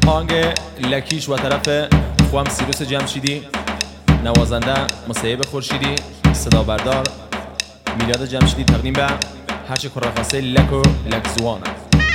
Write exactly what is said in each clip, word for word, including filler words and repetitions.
آهنگ لکیش و طرف خوام سیروس جمشیدی، نوازنده مصیب خورشیدی، صدا بردار میلاد جمشیدی، تقدیم به هرچه کرخواسته لک و لکزوانه.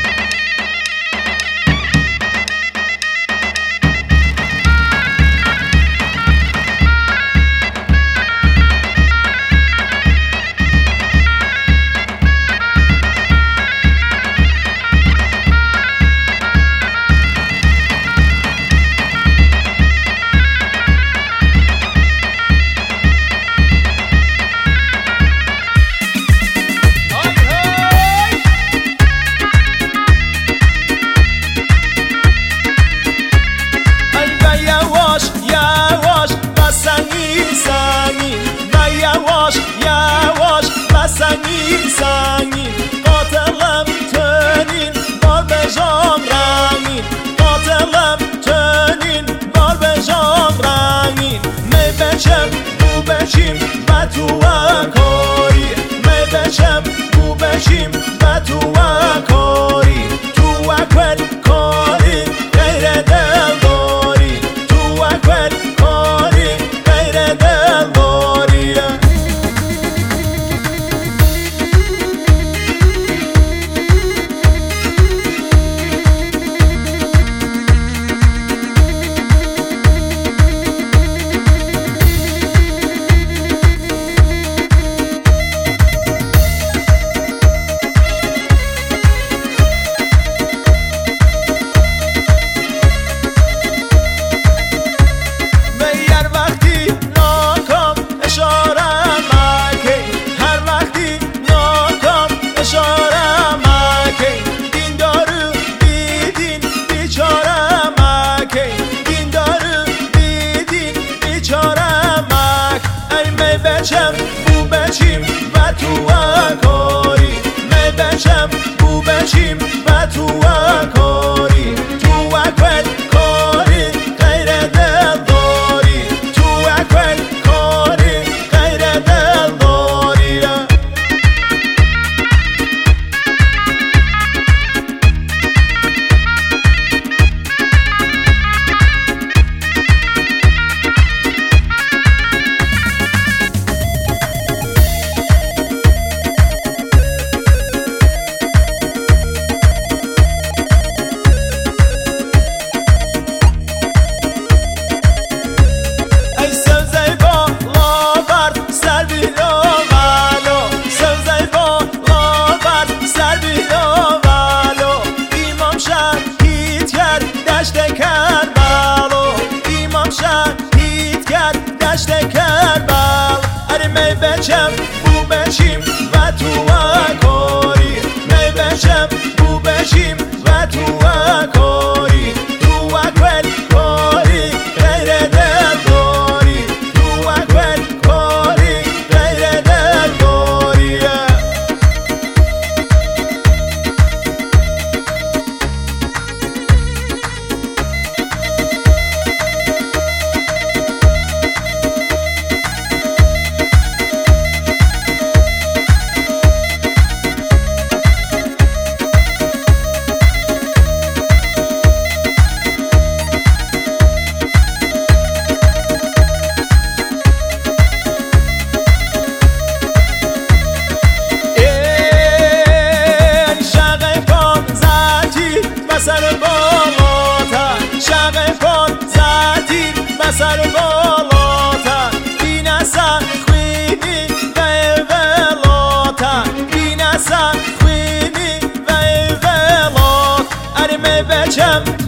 سنگین سنگین قاتلم تنین بار بجام رنگین قاتلم تنین بار بجام رنگین می بچم بو بچیم و تو کاری می بچم بو بچیم و تو کاری تو اکل کاری غیر دل داری تو اکل کاری غیر دل داری. بچم بو بچیم و تو کاری می بچم بو بچیم و تو کاری تو اکل کاری غیر دل داری تو اکل کاری غیر دل داری. می بچم بو بچیم و تو کاری می بچم بو بچیم و تو کاری تو اکل کاری غیر دل داری تو اکل کاری غیر دل داری. سر بالاتا شق کن زدی بسر بالاتا بینسا خوینی و اولاتا بینسا خوینی و اولات اری می بچم